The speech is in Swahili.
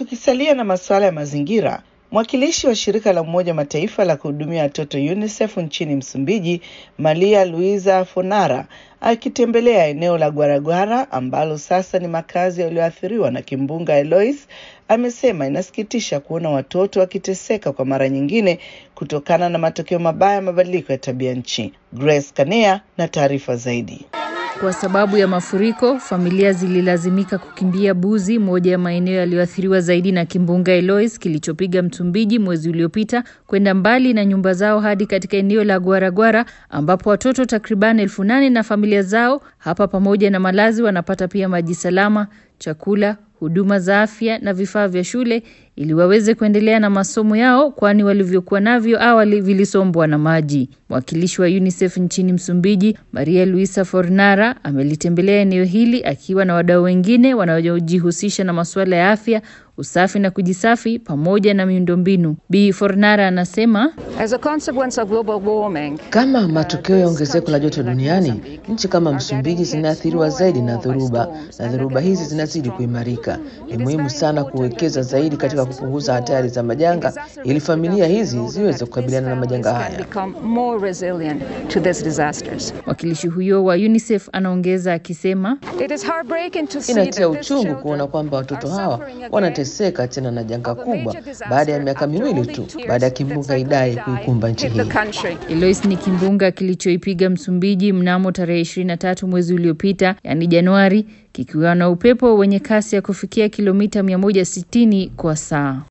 Tukisalia na masuala ya mazingira, mwakilishi wa shirika la Umoja Mataifa la kuhudumia watoto UNICEF nchini Msumbiji, Maria Luisa Fornara, akitembelea eneo la Guaragara ambalo sasa ni makazi yaliyoathiriwa na kimbunga Eloise, amesema inasikitisha kuona watoto wakiteseka kwa mara nyingine kutokana na matokeo mabaya ya mabadiliko ya tabia nchi. Grace Kanea na taarifa zaidi. Kwa sababu ya mafuriko, familia zililazimika kukimbia Buzi, moja ya maeneo yaliyoathiriwa zaidi na kimbunga Eloise kilichopiga Msumbiji mwezi uliopita, kwenda mbali na nyumba zao hadi katika eneo la Guaragara ambapo watoto takriban 8,000 na familia zao hapa pamoja na malazi wanapata pia maji salama, chakula, huduma za afya na vifaa vya shule ili waweze kuendelea na masomo yao, kwani walivyokuwa navyo awali vilisombwa na maji. Mwakilishi wa UNICEF nchini Msumbiji, Maria Luisa Fornara, amelitembelea eneo hili akiwa na wadau wengine wanaojihusisha na masuala ya afya, usafi na kujisafi pamoja na miundombinu. Bi Fornara anasema, kama matokeo ya ongezeko la joto duniani, nchi kama Msumbiji zinaathiriwa zaidi na dhoruba, na dhoruba hizi zinazidi kuimarika. Ni muhimu sana kuwekeza zaidi katika kupunguza hatari za majanga ili familia hizi ziweze kukabiliana na majanga haya. Mwakilishi huyo wa UNICEF anaongeza akisema, inatia uchungu kuona kwamba watoto hawa wanateseka tena na janga kubwa baada ya miaka 2 tu baada ya kimbunga Idai kuikumba nchi hii. Eloise ni kimbunga kilichoipiga Msumbiji mnamo tarehe 23 mwezi uliopita, yani Januari, kikiwa na upepo wenye kasi ya kufikia kilomita 160 kwa saa.